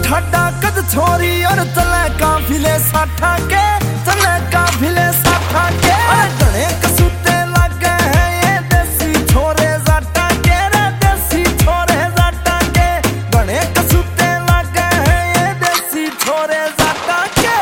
ठाडा कद छोरी और तले काफिले साठा के, तले काफिले साठा के। गणे कसूते लगे हैं ये देसी छोरे जाटा के रे, देसी छोरे जाटा के। गणे कसूते लगे हैं ये देसी छोरे जाटा के।